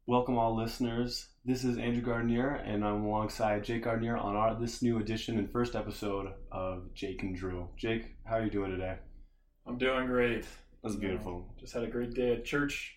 Welcome all listeners. This is Andrew Gardner, and I'm alongside Jake Gardner on this new edition and first episode of Jake and Drew. Jake, how are you doing today? I'm doing great. That's beautiful. Just had a great day at church.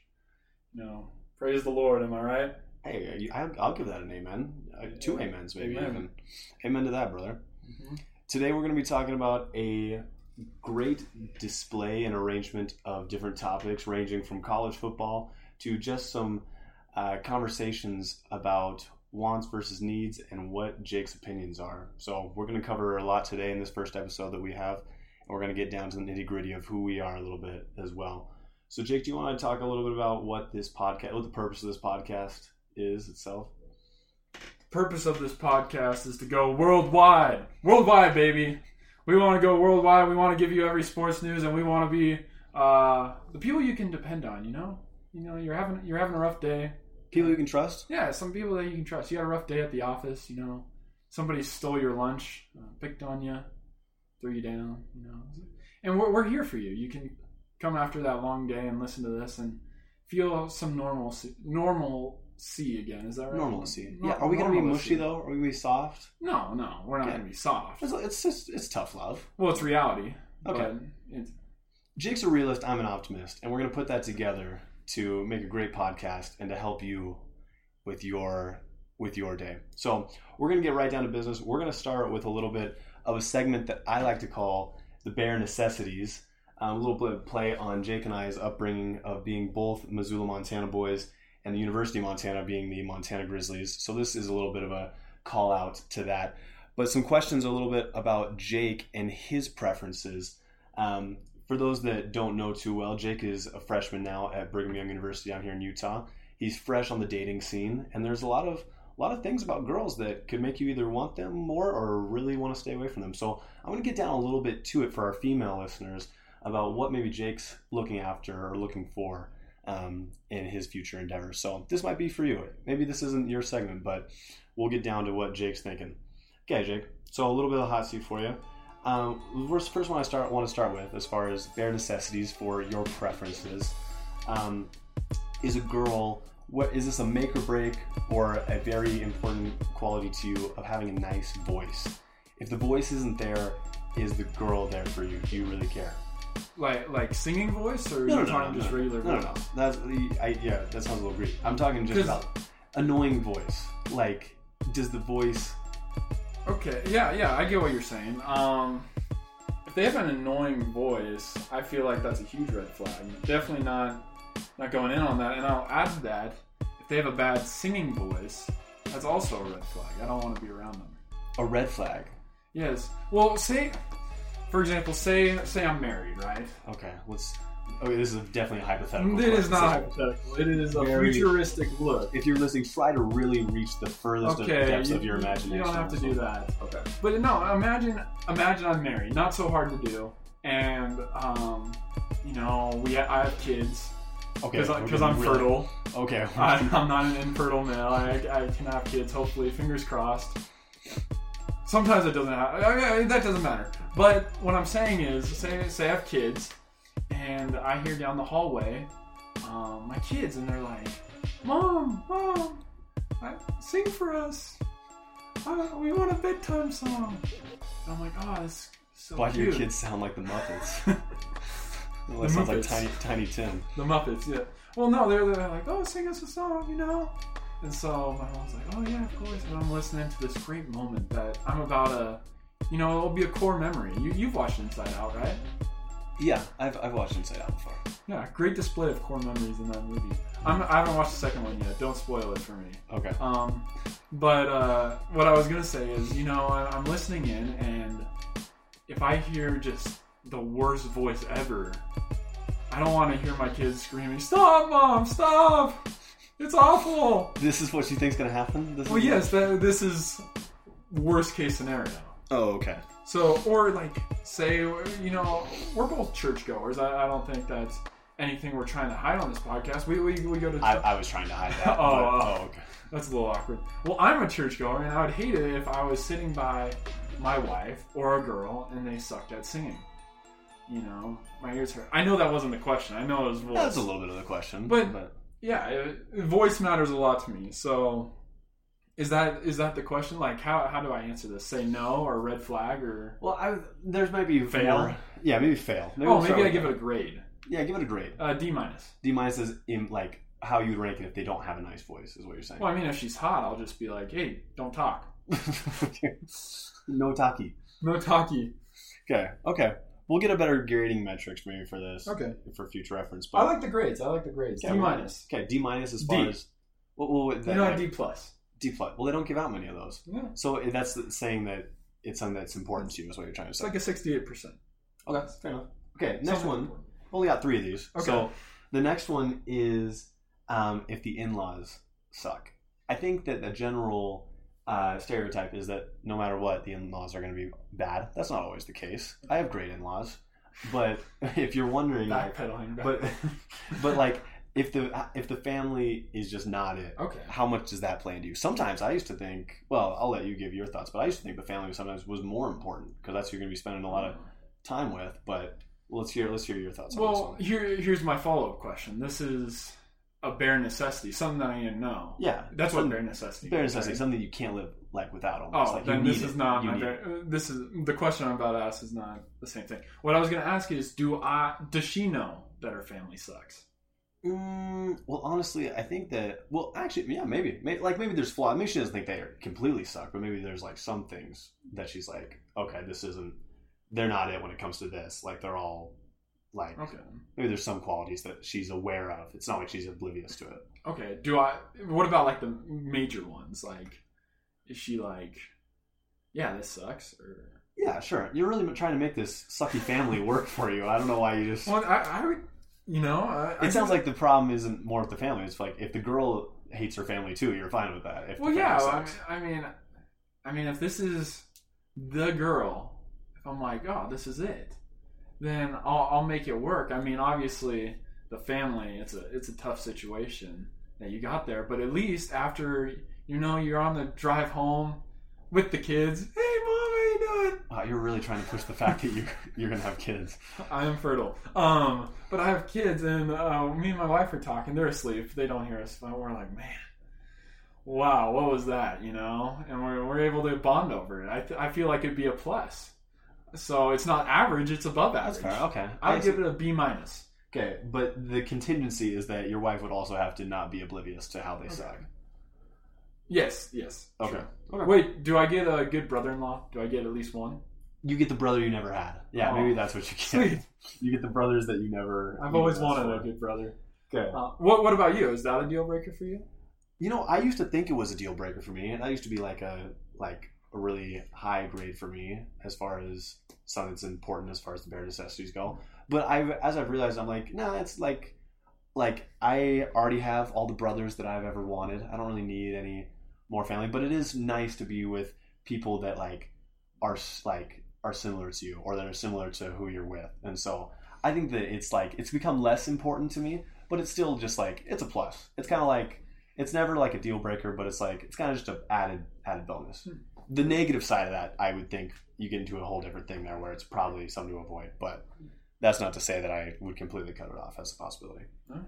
Praise the Lord, am I right? Hey, I'll give that an amen. Two amens, maybe Amen. even. Amen to that, brother. Mm-hmm. Today we're going to be talking about a great display and arrangement of different topics, ranging from college football to just some conversations about wants versus needs and what Jake's opinions are. So we're going to cover a lot today in this first episode that we have, and we're going to get down to the nitty-gritty of who we are a little bit as well. So Jake, do you want to talk a little bit about what the purpose of this podcast is itself? The purpose of this podcast is to go worldwide. Worldwide, baby. We want to go worldwide. We want to give you every sports news, and we want to be the people you can depend on, you're having a rough day. People you can trust? Yeah, some people that you can trust. You had a rough day at the office, somebody stole your lunch, picked on you, threw you down, And we're here for you. You can come after that long day and listen to this and feel some normalcy again. Is that right? Normalcy. Yeah. Are we going to be mushy though? Are we going to be soft? No, we're not going to be soft. It's tough love. Well, it's reality. Okay. Jake's a realist. I'm an optimist, and we're going to put that together to make a great podcast and to help you with your day. So we're going to get right down to business. We're going to start with a little bit of a segment that I like to call the bare necessities. A little bit of play on Jake and I's upbringing of being both Missoula, Montana boys and the University of Montana being the Montana Grizzlies. So this is a little bit of a call out to that. But some questions a little bit about Jake and his preferences. For those that don't know too well, Jake is a freshman now at Brigham Young University down here in Utah. He's fresh on the dating scene, and there's a lot of things about girls that could make you either want them more or really want to stay away from them. So I'm going to get down a little bit to it for our female listeners about what maybe Jake's looking after or looking for in his future endeavors. So this might be for you. Maybe this isn't your segment, but we'll get down to what Jake's thinking. Okay, Jake. So a little bit of the hot seat for you. First one I want to start with, as far as bare necessities for your preferences, is a girl. Is this a make or break or a very important quality to you of having a nice voice? If the voice isn't there, is the girl there for you? Do you really care? Like singing voice, or are you talking just regular voice? No. That sounds a little greedy. I'm talking just about annoying voice. Like, does the voice... Okay, yeah, I get what you're saying. If they have an annoying voice, I feel like that's a huge red flag. Definitely not going in on that. And I'll add to that, if they have a bad singing voice, that's also a red flag. I don't want to be around them. A red flag? Yes. Well, for example, say I'm married, right? Okay, this is definitely a hypothetical. It is not hypothetical. It is a futuristic look. If you're listening, try to really reach the furthest depths of your imagination. You don't have to do that. Okay. But no, imagine I'm married. Not so hard to do. And, I have kids. Okay. Because I'm fertile. Okay. I'm not an infertile male. I can have kids, hopefully. Fingers crossed. Sometimes it doesn't happen. That doesn't matter. But what I'm saying is, say I have kids, and I hear down the hallway my kids, and they're like, Mom, sing for us. We want a bedtime song. And I'm like, oh, this is so Why cute. do your kids sound like the Muppets? Well, that sounds like Tiny Tim. The Muppets, yeah. Well, no, they're like, oh, sing us a song, And so my mom's like, oh, yeah, of course. And I'm listening to this great moment that I'm about it'll be a core memory. You've watched Inside Out, right? Yeah, I've watched Inside Out before. Yeah, great display of core memories in that movie. I haven't watched the second one yet. Don't spoil it for me. Okay. But what I was going to say is, I'm listening in, and if I hear just the worst voice ever, I don't want to hear my kids screaming, "Stop, Mom, stop! It's awful!" This is what you think's going to happen? This is worst case scenario. Oh, okay. So, or say, we're both churchgoers. I don't think that's anything we're trying to hide on this podcast. We go to... I was trying to hide that. Okay. That's a little awkward. Well, I'm a churchgoer, and I would hate it if I was sitting by my wife or a girl and they sucked at singing. My ears hurt. I know that wasn't the question. I know it was... That's a little bit of the question. But Yeah, voice matters a lot to me. So, is that the question? Like, how do I answer this? Say no or red flag or? Well, there's maybe fail. More, yeah, maybe fail. Maybe I give it a grade. Yeah, give it a grade. D minus. D minus is in like how you'd rank it if they don't have a nice voice, is what you're saying. Well, I mean, if she's hot, I'll just be like, hey, don't talk. No talkie. No talkie. Okay. We'll get a better grading metrics maybe for this. Okay. For future reference. But I like the grades. D minus. Okay, D minus as far as. Well, D plus. D plus. Well, they don't give out many of those. Yeah. So that's saying that it's something that's important to you, is what you're trying to say. It's like a 68%. Okay, fair enough. Okay, next one. Important. Only got 3 of these. Okay. So the next one is if the in-laws suck. I think that the general stereotype is that no matter what, the in-laws are going to be bad. That's not always the case. I have great in-laws, but if you're wondering, backpedaling, but like if the family is just not it, how much does that play into you? Sometimes I used to think, well, I'll let you give your thoughts, but I used to think the family sometimes was more important because that's who you're going to be spending a lot of time with. But let's hear your thoughts. Well, here's my follow-up question. This is a bare necessity, something that I didn't know. Yeah, that's what bare necessity. Bare necessity, right? Something you can't live like without. Almost. Oh, like then this is not. This is the question I'm about to ask is not the same thing. What I was going to ask is, does she know that her family sucks? Well, honestly, I think that. Well, actually, yeah, maybe there's flaws. Maybe she doesn't think they completely suck, but maybe there's like some things that she's like, okay, this isn't. They're not it when it comes to this. Like they're all. Like, maybe there's some qualities that she's aware of. It's not like she's oblivious to it. Okay. What about like the major ones? Like, is she like, yeah, this sucks? Or yeah, sure. You're really trying to make this sucky family work for you. I don't know why you just. Well, I would, it sounds like the problem isn't more with the family. It's like if the girl hates her family too, you're fine with that. Well, yeah. I mean, if this is the girl, if I'm like, oh, this is it. Then I'll make it work. I mean, obviously, the family, it's a tough situation that you got there. But at least after, you're on the drive home with the kids. Hey, Mom, how you doing? Wow, you're really trying to push the fact that you're going to have kids. I am fertile. But I have kids, and me and my wife are talking. They're asleep. They don't hear us. But we're like, man, wow, what was that, And we're able to bond over it. I feel like it'd be a plus. So it's not average; it's above average. That's fair. Okay, I would give it a B minus. Okay, but the contingency is that your wife would also have to not be oblivious to how they suck. Yes. Okay. Sure. Okay. Wait, do I get a good brother-in-law? Do I get at least one? You get the brother you never had. Yeah, maybe that's what you get. Sweet. You get the brothers that you never. I've always wanted a good brother. Okay. What about you? Is that a deal breaker for you? I used to think it was a deal breaker for me, and that used to be like a really high grade for me as far as something that's important as far as the bare necessities go. But as I've realized, I'm like, no, it's like I already have all the brothers that I've ever wanted. I don't really need any more family. But it is nice to be with people that are similar to you or that are similar to who you're with. And so I think that it's become less important to me, but it's still just it's a plus. It's kind of like it's never like a deal breaker, but it's kind of just an added bonus. The negative side of that, I would think you get into a whole different thing there where it's probably something to avoid. But that's not to say that I would completely cut it off as a possibility.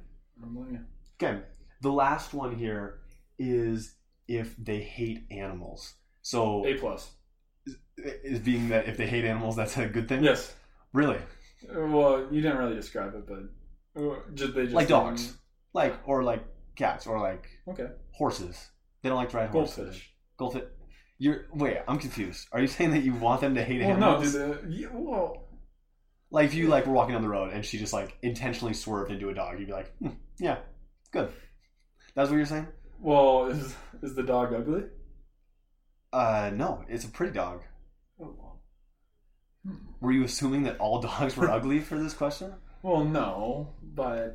Okay. The last one here is if they hate animals. So A plus. Is being that if they hate animals, that's a good thing? Yes. Really? Well, you didn't really describe it, but they just like dogs. Or cats or horses. They don't like to ride horses. Goldfish. Wait, I'm confused. Are you saying that you want them to hate animals? No, dude. Like if you were walking down the road and she just intentionally swerved into a dog, you'd be like, yeah, good. That's what you're saying? Well, is the dog ugly? No, it's a pretty dog. Oh. Were you assuming that all dogs were ugly for this question? Well, no, but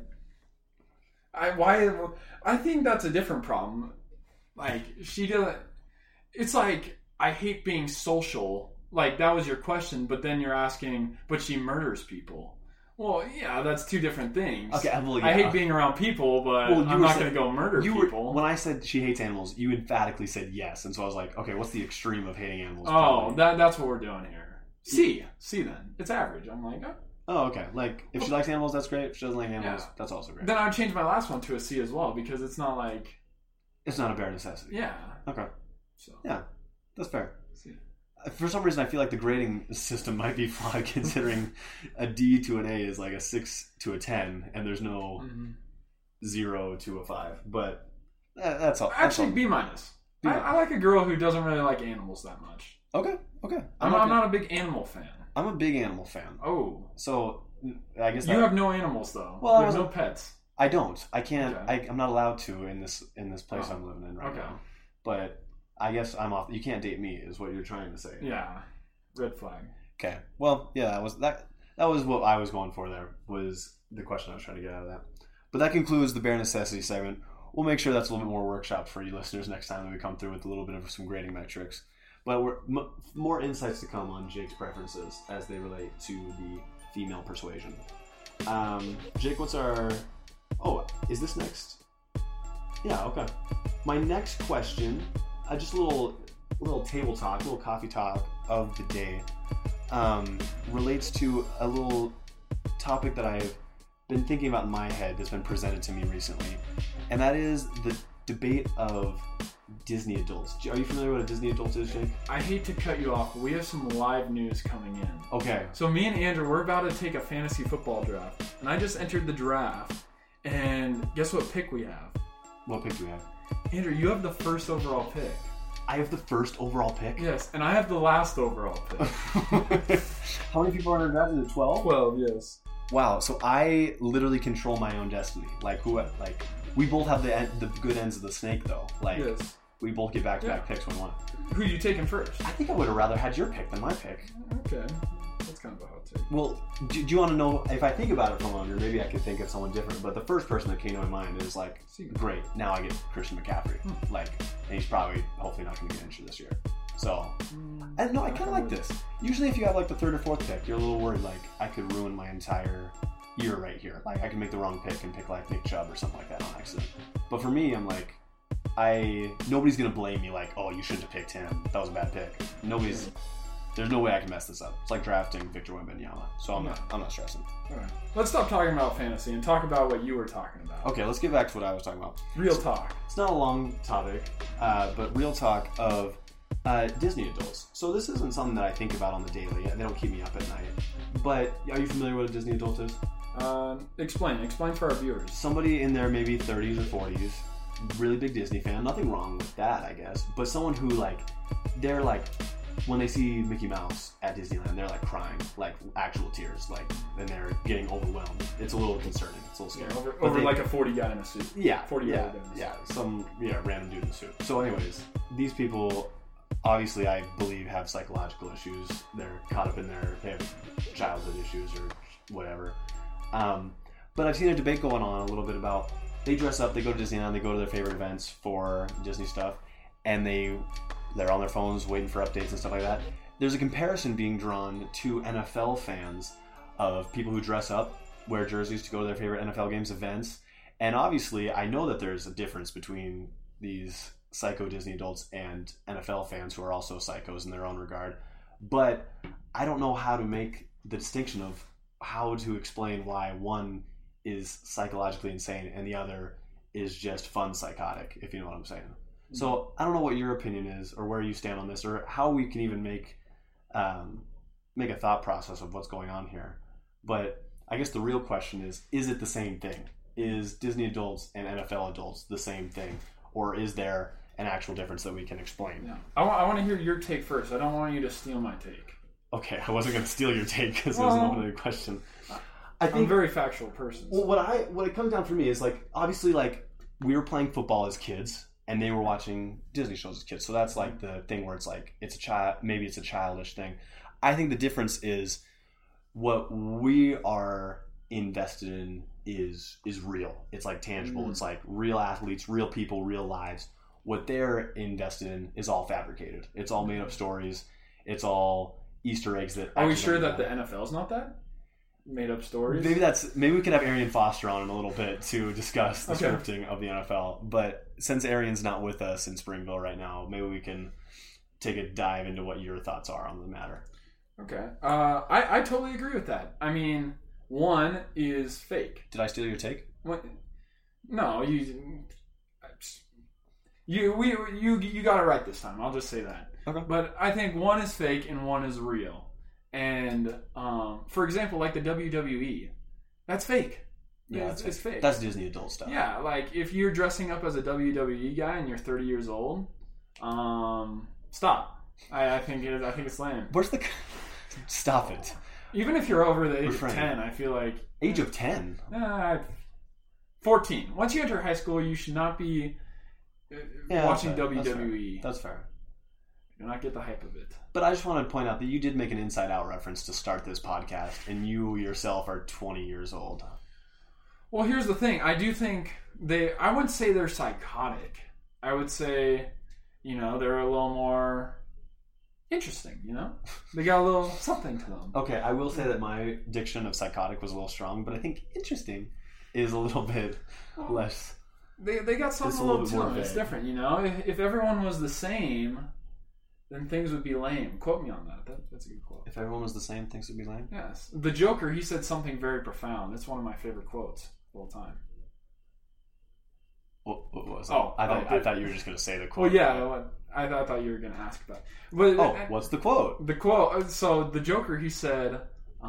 I think that's a different problem. She doesn't. It's I hate being social. That was your question, but then you're asking, but she murders people. Well, yeah, that's two different things. Okay, I hate being around people, but I'm not going to go murder people. When I said she hates animals, you emphatically said yes, and so I was like, okay, what's the extreme of hating animals? Oh, that's what we're doing here. C then. It's average. I'm like, Oh, okay. Like, if she likes animals, that's great. If she doesn't like animals, that's also great. Then I would change my last one to a C as well, because it's not like... It's not a bare necessity. Yeah. Okay. So. Yeah, that's fair. C. For some reason, I feel like the grading system might be flawed, considering a D to an A is like a 6 to a 10, and there's no 0 to a 5. But that's all. Actually, B-. I like a girl who doesn't really like animals that much. Okay. I'm not a big animal fan. I'm a big animal fan. Oh. So, I guess you have no animals, though. Well, there's no pets. I don't. I can't. Okay. I'm not allowed to in this place I'm living in right now. But I guess I'm off. You can't date me, is what you're trying to say. Yeah. Red flag. Okay. Well, yeah, that was what I was going for there, was the question I was trying to get out of that. But that concludes the bare necessity segment. We'll make sure that's a little bit more workshop for you listeners next time that we come through with a little bit of some grading metrics. But more insights to come on Jake's preferences as they relate to the female persuasion. Jake, what's our... Oh, is this next? Yeah, okay. My next question, just a little table talk, a little coffee talk of the day, relates to a little topic that I've been thinking about in my head that's been presented to me recently, and that is the debate of Disney adults. Are you familiar with what a Disney adult is, Jake? I hate to cut you off, but we have some live news coming in. Okay. So me and Andrew, we're about to take a fantasy football draft, and I just entered the draft, and guess what pick we have? What pick do we have? Andrew, you have the first overall pick. I have the first overall pick? Yes, and I have the last overall pick. How many people are in the draft? Is it 12? 12, yes. Wow, so I literally control my own destiny. We both have the good ends of the snake, though. Yes. We both get back-to-back picks when one. Who are you taking first? I think I would have rather had your pick than my pick. Okay. That's kind of a hot take. Well, do you want to know, if I think about it for longer, maybe I could think of someone different, but the first person that came to my mind is great, now I get Christian McCaffrey. And he's probably, hopefully not going to get injured this year. So, I kind of like this. Usually if you have the third or fourth pick, you're a little worried, I could ruin my entire year right here. I could make the wrong pick and pick Nick Chubb or something like that on accident. But for me, I'm nobody's going to blame me oh, you shouldn't have picked him. That was a bad pick. There's no way I can mess this up. It's like drafting Victor Wembanyama. So I'm not stressing. All right. Let's stop talking about fantasy and talk about what you were talking about. Okay, let's get back to what I was talking about. Real talk. It's not a long topic, but real talk of Disney adults. So this isn't something that I think about on the daily. They don't keep me up at night. But are you familiar with what a Disney adult is? Explain for our viewers. Somebody in their maybe 30s or 40s, really big Disney fan. Nothing wrong with that, I guess. But someone who they're when they see Mickey Mouse at Disneyland, they're crying, actual tears, and they're getting overwhelmed. It's a little concerning. It's a little scary. Over a 40 guy in a suit. Yeah, 40 guy in a suit. Yeah, some random dude in a suit. So, anyways, these people obviously, I believe, have psychological issues. They're caught up in they have childhood issues or whatever. But I've seen a debate going on a little bit about they dress up, they go to Disneyland, they go to their favorite events for Disney stuff, and they're on their phones waiting for updates and stuff like that. There's a comparison being drawn to NFL fans of people who dress up, wear jerseys to go to their favorite NFL games, events. And obviously, I know that there's a difference between these psycho Disney adults and NFL fans who are also psychos in their own regard. But I don't know how to make the distinction of how to explain why one is psychologically insane and the other is just fun psychotic, if you know what I'm saying. So I don't know what your opinion is or where you stand on this or how we can even make a thought process of what's going on here. But I guess the real question is it the same thing? Is Disney adults and NFL adults the same thing? Or is there an actual difference that we can explain? Yeah. I want to hear your take first. I don't want you to steal my take. Okay, I wasn't going to steal your take because it was an open question. I'm a very factual person. Well, what it comes down for me is obviously we were playing football as kids. And they were watching Disney shows as kids. So that's the thing where it's a child, maybe it's a childish thing. I think the difference is what we are invested in is real. It's tangible. It's real athletes, real people, real lives. What they're invested in is all fabricated. It's all made up stories. It's all Easter eggs that... Are we sure that the NFL's not that? Made up stories? Maybe we could have Arian Foster on in a little bit to discuss the scripting of the NFL. But since Arian's not with us in Springville right now, maybe we can take a dive into what your thoughts are on the matter. Okay. I totally agree with that. I mean, one is fake. Did I steal your take? What? No, you got it right this time. I'll just say that. Okay. But I think one is fake and one is real. And for example, like the WWE, that's fake. Yeah, it's fake. That's Disney adult stuff. Yeah, like if you're dressing up as a WWE guy and you're 30 years old, stop. I think it's lame. Where's the? Stop it. Even if you're over the age of 10, I feel like age of 10. 14. Once you enter high school, you should not be watching WWE. That's fair. Do not get the hype of it. But I just want to point out that you did make an Inside Out reference to start this podcast, and you yourself are 20 years old. Well, here's the thing. I do think I wouldn't say they're psychotic. I would say, they're a little more interesting, They got a little something to them. Okay, I will say that my diction of psychotic was a little strong, but I think interesting is a little bit less. They got something a little to them. It's different, If everyone was the same, then things would be lame. Quote me on that. That's a good quote. If everyone was the same, things would be lame? Yes. The Joker, he said something very profound. That's one of my favorite quotes of all time. What was that? I thought you were just going to say the quote. Well, yeah. I thought you were going to ask that. But, what's the quote? The quote. So the Joker, he said,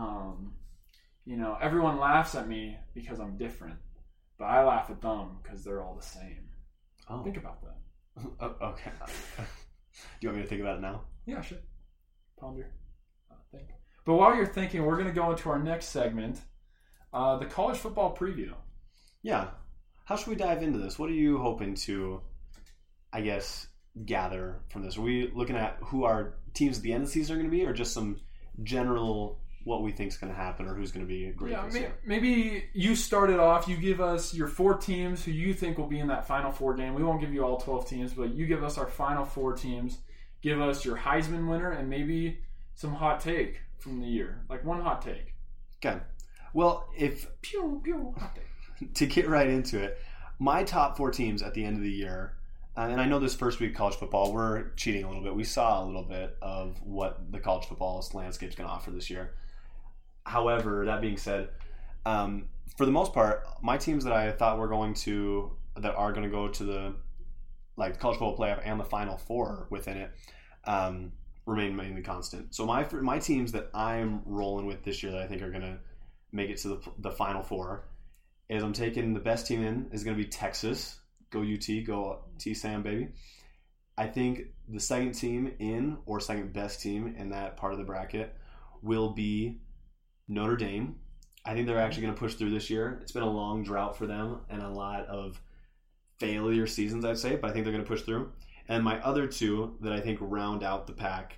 everyone laughs at me because I'm different, but I laugh at them because they're all the same. Oh. Think about that. Okay. Do you want me to think about it now? Yeah, sure. Ponder. Think. But while you're thinking, we're going to go into our next segment, the college football preview. Yeah. How should we dive into this? What are you hoping to, I guess, gather from this? Are we looking at who our teams at the end of the season are going to be, or just some general what we think is going to happen, or who's going to be great this year? Maybe you start it off. You give us your 4 teams who you think will be in that Final Four game. We won't give you all 12 teams, but you give us our Final Four teams. Give us your Heisman winner and maybe some hot take from the year. Like one hot take. Okay. Well, hot take. To get right into it, my top 4 teams at the end of the year, and I know this first week of college football, we're cheating a little bit. We saw a little bit of what the college football landscape is going to offer this year. However, that being said, for the most part, my teams that I thought are going to go to the college football playoff and the Final Four within it remain mainly constant. So my teams that I'm rolling with this year that I think are going to make it to the Final Four is I'm taking the best team in is going to be Texas. Go UT, go T-Sam, baby. I think the second team in, or second best team in that part of the bracket, will be Notre Dame. I think they're actually going to push through this year. It's been a long drought for them and a lot of failure seasons, I'd say, but I think they're going to push through. And my other 2 that I think round out the pack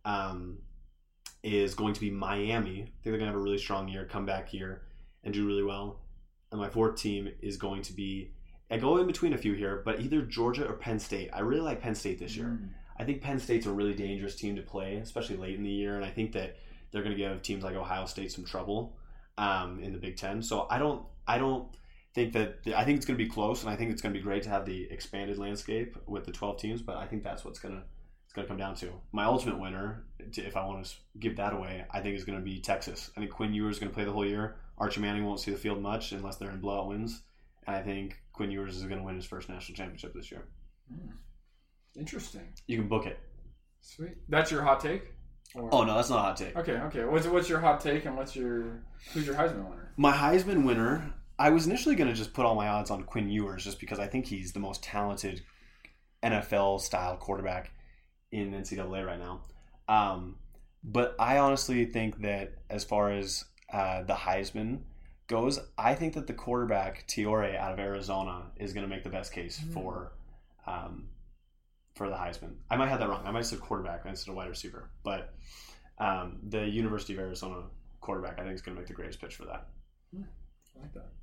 is going to be Miami. I think they're going to have a really strong year, comeback year, and do really well. And my 4th team is going to be, I go in between a few here, but either Georgia or Penn State. I really like Penn State this year. I think Penn State's a really dangerous team to play, especially late in the year, and I think that they're going to give teams like Ohio State some trouble in the Big Ten. So I don't think that. I think it's going to be close, and I think it's going to be great to have the expanded landscape with the 12 teams. But I think that's what's going to come down to. My ultimate winner, if I want to give that away, I think is going to be Texas. I think Quinn Ewers is going to play the whole year. Archie Manning won't see the field much unless they're in blowout wins, and I think Quinn Ewers is going to win his first national championship this year. Interesting. You can book it. Sweet. That's your hot take? Oh no, that's not a hot take. Okay. What's your hot take, and who's your Heisman winner? My Heisman winner, I was initially going to just put all my odds on Quinn Ewers just because I think he's the most talented NFL-style quarterback in NCAA right now. But I honestly think that as far as the Heisman goes, I think that the quarterback, Tiore, out of Arizona, is going to make the best case for the Heisman. I might have that wrong. I might have said quarterback instead of wide receiver. But the University of Arizona quarterback, I think, is going to make the greatest pitch for that. I like that.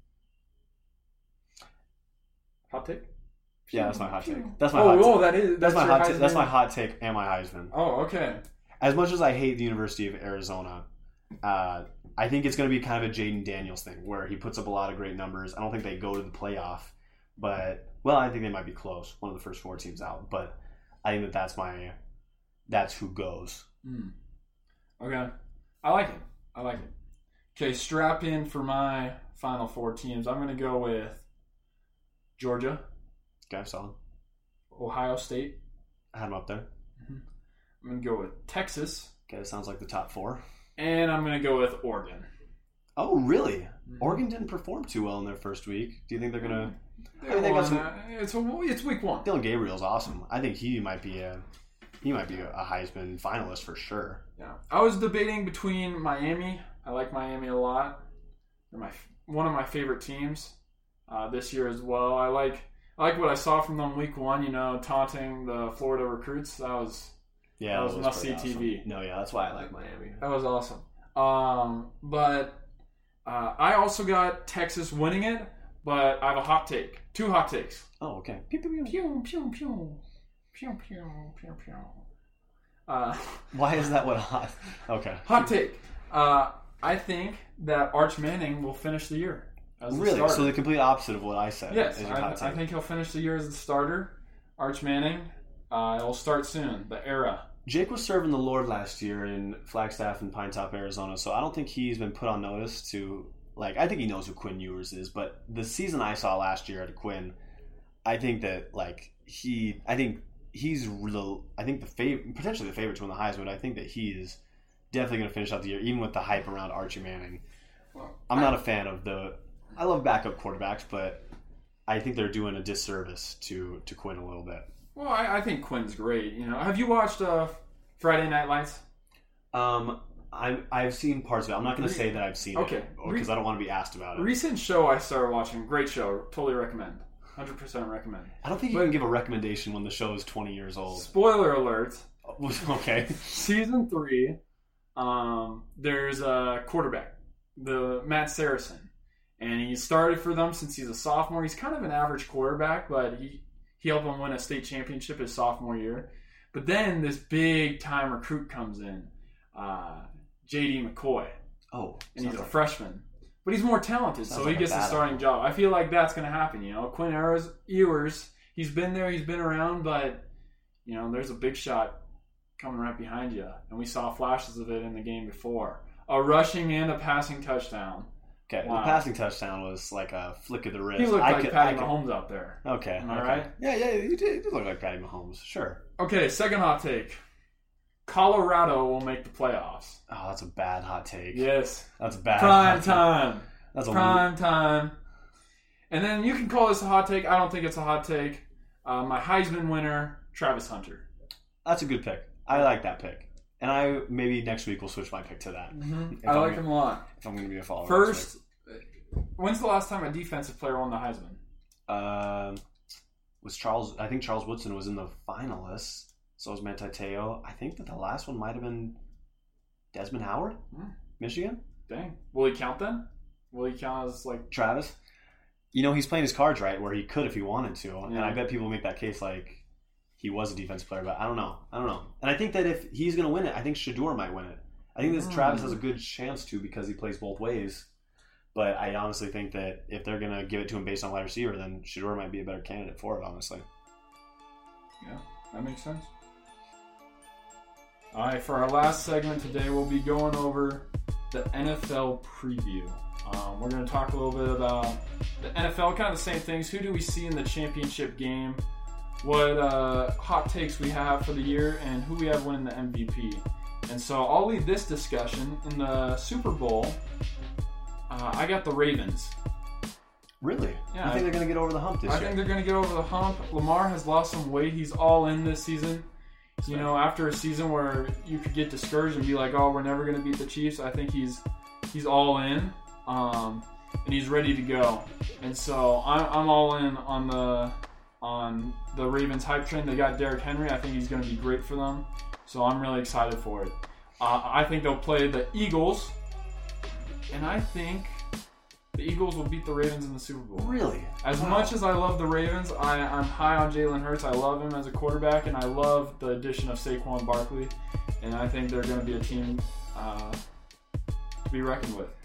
Hot take? Yeah, that's my hot take. That's my hot take. That's my hot take. That's my hot take and my Heisman. Oh, okay. As much as I hate the University of Arizona, I think it's going to be kind of a Jaden Daniels thing where he puts up a lot of great numbers. I don't think they go to the playoff, but I think they might be close. One of the first 4 teams out, but I think that's who goes. Okay. I like it. Okay, strap in for my final 4 teams. I'm going to go with Georgia. Okay, solid. Ohio State. I had them up there. I'm going to go with Texas. Okay, that sounds like the top 4. And I'm going to go with Oregon. Oh, really? Oregon didn't perform too well in their first week. Do you think they're going to... It's week 1. Dylan Gabriel's awesome. I think he might be a Heisman finalist for sure. Yeah. I was debating between Miami. I like Miami a lot. They're one of my favorite teams this year as well. I like what I saw from them week 1, taunting the Florida recruits. That was must-see awesome. TV. No, yeah, that's why I like Miami. That was awesome. But I also got Texas winning it, but I have a hot take. 2 hot takes. Oh, okay. Pew, pew, pew. Pew, pew, pew. Pew, pew, pew, pew. Why is that what hot? Okay. Hot take. I think that Arch Manning will finish the year as the starter. So the complete opposite of what I said. Yes, is your hot take. I think he'll finish the year as the starter. Arch Manning. It will start soon. The era. Jake was serving the Lord last year in Flagstaff and Pinetop, Arizona, so I don't think he's been put on notice to, I think he knows who Quinn Ewers is, but the season I saw last year at Quinn, I think that, he's potentially the favorite to win the Heisman. I think that he is definitely going to finish out the year, even with the hype around Archie Manning. I'm not a fan of I love backup quarterbacks, but I think they're doing a disservice to Quinn a little bit. Well, I think Quinn's great. Have you watched Friday Night Lights? I've seen parts of it. I'm not going to say that I've seen it because I don't want to be asked about it. Recent show I started watching, great show, totally recommend. 100% recommend. I don't think you can give a recommendation when the show is 20 years old. Spoiler alert. Okay. Season 3, there's a quarterback, the Matt Saracen, and he started for them since he's a sophomore. He's kind of an average quarterback, but he helped them win a state championship his sophomore year. But then this big-time recruit comes in, J.D. McCoy. Oh. And he's a freshman. But he's more talented, so he gets the starting job. I feel like that's going to happen, Quinn Ewers, he's been there, he's been around, but, there's a big shot coming right behind you. And we saw flashes of it in the game before. A rushing and a passing touchdown. Okay, wow. The passing touchdown was like a flick of the wrist. He looked like Patty Mahomes out there. Okay. Am I right? Yeah, you did look like Patty Mahomes. Sure. Okay, second hot take. Colorado will make the playoffs. Oh, that's a bad hot take. Yes. That's bad. Prime time. That's prime time. And then you can call this a hot take. I don't think it's a hot take. My Heisman winner, Travis Hunter. That's a good pick. I like that pick. And maybe next week we'll switch my pick to that. Mm-hmm. I like him a lot. If I'm going to be a follower. First, when's the last time a defensive player won the Heisman? Was Charles? I think Charles Woodson was in the finalists. So was Manti Te'o. I think that the last one might have been Desmond Howard, Michigan. Dang. Will he count then? Will he count as Travis? He's playing his cards right where he could if he wanted to. Yeah. And I bet people make that case he was a defensive player, but I don't know. And I think that if he's going to win it, I think Shedeur might win it. I think that Travis has a good chance to because he plays both ways. But I honestly think that if they're going to give it to him based on wide receiver, then Shedeur might be a better candidate for it, honestly. Yeah, that makes sense. All right, for our last segment today, we'll be going over the NFL preview. We're going to talk a little bit about the NFL, kind of the same things. Who do we see in the championship game? What hot takes we have for the year, and who we have winning the MVP. And so I'll lead this discussion. In the Super Bowl, I got the Ravens. Really? Yeah. You think they're going to get over the hump this year? I think they're going to get over the hump. Lamar has lost some weight. He's all in this season. After a season where you could get discouraged and be like, oh, we're never going to beat the Chiefs, I think he's all in, and he's ready to go. And so I'm all in on the Ravens hype train. They got Derrick Henry. I think he's going to be great for them. So I'm really excited for it. I think they'll play the Eagles, and I think the Eagles will beat the Ravens in the Super Bowl. Really? As much as I love the Ravens, I'm high on Jalen Hurts. I love him as a quarterback, and I love the addition of Saquon Barkley. And I think they're going to be a team to be reckoned with.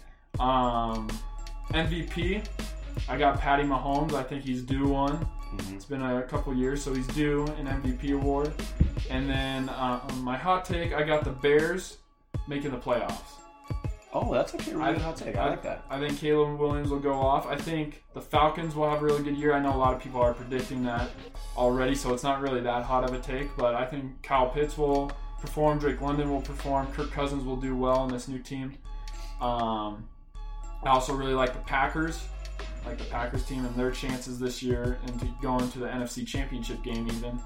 MVP, I got Patty Mahomes. I think he's due one. Mm-hmm. It's been a couple years, so he's due an MVP award. And then my hot take, I got the Bears making the playoffs. Oh, that's actually a really hot take. I like that. I think Caleb Williams will go off. I think the Falcons will have a really good year. I know a lot of people are predicting that already, so it's not really that hot of a take. But I think Kyle Pitts will perform. Drake London will perform. Kirk Cousins will do well in this new team. I also really like the Packers. Like the Packers team and their chances this year and to go into the NFC Championship game even.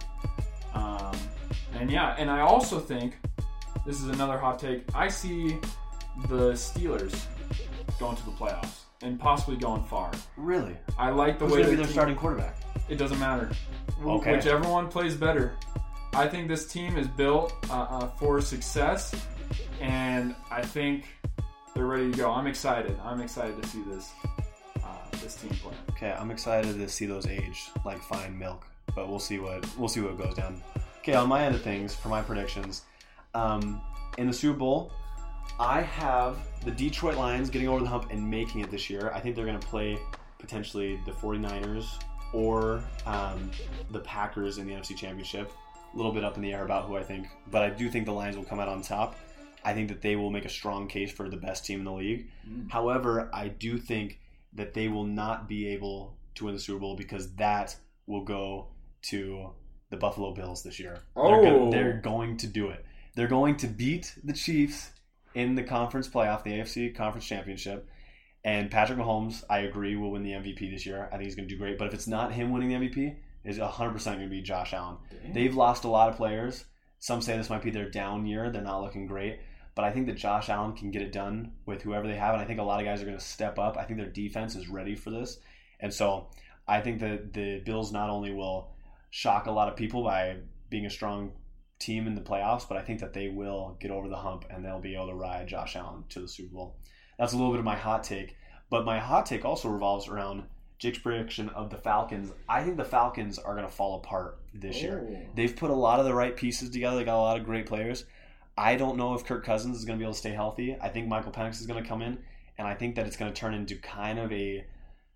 And I also think, this is another hot take, I see the Steelers going to the playoffs and possibly going far. Really? I like the Who's way going to be their starting quarterback? It doesn't matter. Okay. Whichever one plays better. I think this team is built for success, and I think they're ready to go. I'm excited. I'm excited to see this team play. Okay, I'm excited to see those age like fine milk, but we'll see what goes down. Okay, on my end of things, for my predictions, in the Super Bowl, I have the Detroit Lions getting over the hump and making it this year. I think they're going to play potentially the 49ers or the Packers in the NFC Championship. A little bit up in the air about who I think, but I do think the Lions will come out on top. I think that they will make a strong case for the best team in the league. However, I do think that they will not be able to win the Super Bowl because that will go to the Buffalo Bills this year. Oh. They're going to do it. They're going to beat the Chiefs in the conference playoff, the AFC Conference Championship. And Patrick Mahomes, I agree, will win the MVP this year. I think he's going to do great. But if it's not him winning the MVP, it's 100% going to be Josh Allen. Damn. They've lost a lot of players. Some say this might be their down year. They're not looking great. But I think that Josh Allen can get it done with whoever they have. And I think a lot of guys are going to step up. I think their defense is ready for this. And so I think that the Bills not only will shock a lot of people by being a strong team in the playoffs, but I think that they will get over the hump and they'll be able to ride Josh Allen to the Super Bowl. That's a little bit of my hot take. But my hot take also revolves around Jake's prediction of the Falcons. I think the Falcons are going to fall apart this year. They've put a lot of the right pieces together. They got a lot of great players. I don't know if Kirk Cousins is going to be able to stay healthy. I think Michael Penix is going to come in, and I think that it's going to turn into kind of a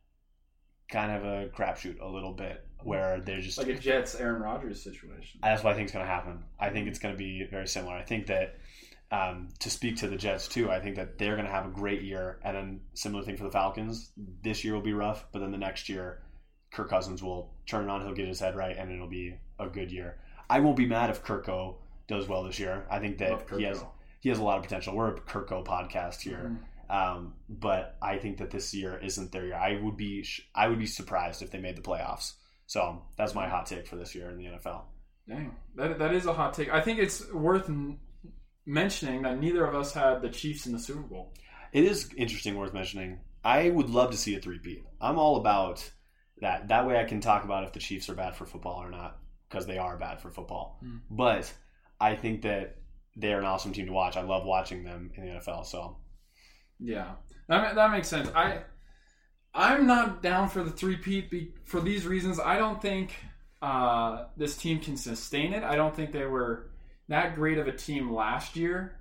crapshoot a little bit, where they're just like a Jets Aaron Rodgers situation. That's what I think is going to happen. I think it's going to be very similar. I think that to speak to the Jets too, I think that they're going to have a great year, and then similar thing for the Falcons. This year will be rough, but then the next year, Kirk Cousins will turn it on. He'll get his head right, and it'll be a good year. I won't be mad if Kirko does well this year. I think that he has a lot of potential. We're a Kirko podcast here, but I think that this year isn't their year. I would be surprised if they made the playoffs. So that's my hot take for this year in the NFL. Dang, that is a hot take. I think it's worth mentioning that neither of us had the Chiefs in the Super Bowl. It is interesting, worth mentioning. I would love to see a three-peat. I'm all about that. That way I can talk about if the Chiefs are bad for football or not, because they are bad for football. But I think that they're an awesome team to watch. I love watching them in the NFL. So, yeah, that makes sense. I'm not down for the three-peat for these reasons. I don't think this team can sustain it. I don't think they were that great of a team last year.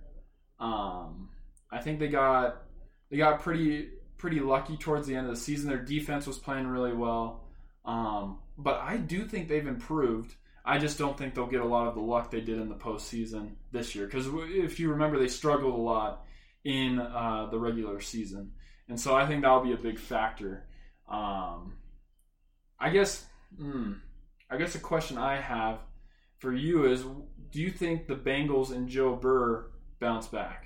I think they got pretty lucky towards the end of the season. Their defense was playing really well, but I do think they've improved. I just don't think they'll get a lot of the luck they did in the postseason this year. Because if you remember, they struggled a lot in the regular season. And so I think that'll be a big factor. I guess a question I have for you is, do you think the Bengals and Joe Burrow bounce back?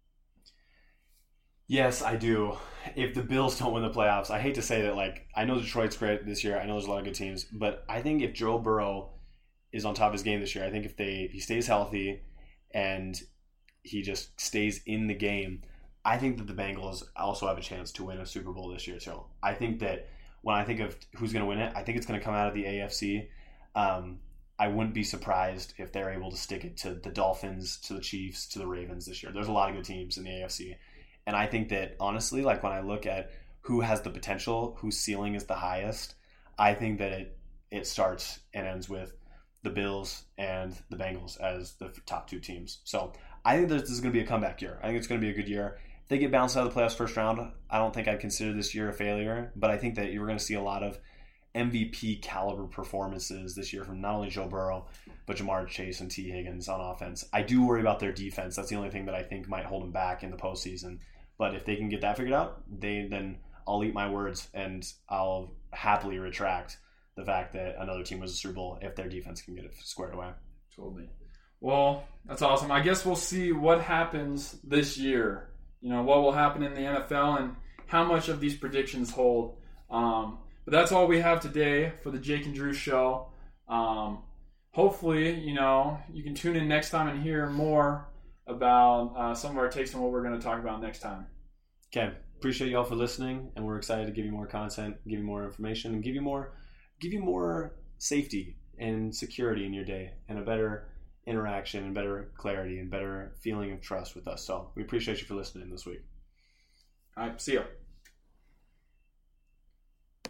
Yes, I do. If the Bills don't win the playoffs, I hate to say that. Like, I know Detroit's great this year. I know there's a lot of good teams. But I think if Joe Burrow is on top of his game this year, I think if he stays healthy and he just stays in the game, I think that the Bengals also have a chance to win a Super Bowl this year. So I think that when I think of who's going to win it, I think it's going to come out of the AFC. I wouldn't be surprised if they're able to stick it to the Dolphins, to the Chiefs, to the Ravens this year. There's a lot of good teams in the AFC. And I think that, honestly, like when I look at who has the potential, whose ceiling is the highest, I think that it starts and ends with the Bills and the Bengals as the top two teams. So I think that this is going to be a comeback year. I think it's going to be a good year. If they get bounced out of the playoffs first round, I don't think I'd consider this year a failure. But I think that you're going to see a lot of MVP caliber performances this year from not only Joe Burrow, but Jamar Chase and T. Higgins on offense. I do worry about their defense. That's the only thing that I think might hold them back in the postseason. But if they can get that figured out, then I'll eat my words and I'll happily retract the fact that another team was a Super Bowl if their defense can get it squared away. Totally. Well, that's awesome. I guess we'll see what happens this year. What will happen in the NFL and how much of these predictions hold. But that's all we have today for the Jake and Drew show. Hopefully, you can tune in next time and hear more about some of our takes on what we're going to talk about next time. Okay. Appreciate y'all for listening, and we're excited to give you more content, give you more information, and give you more safety and security in your day, and a better interaction and better clarity and better feeling of trust with us. So we appreciate you for listening this week. All right. See ya.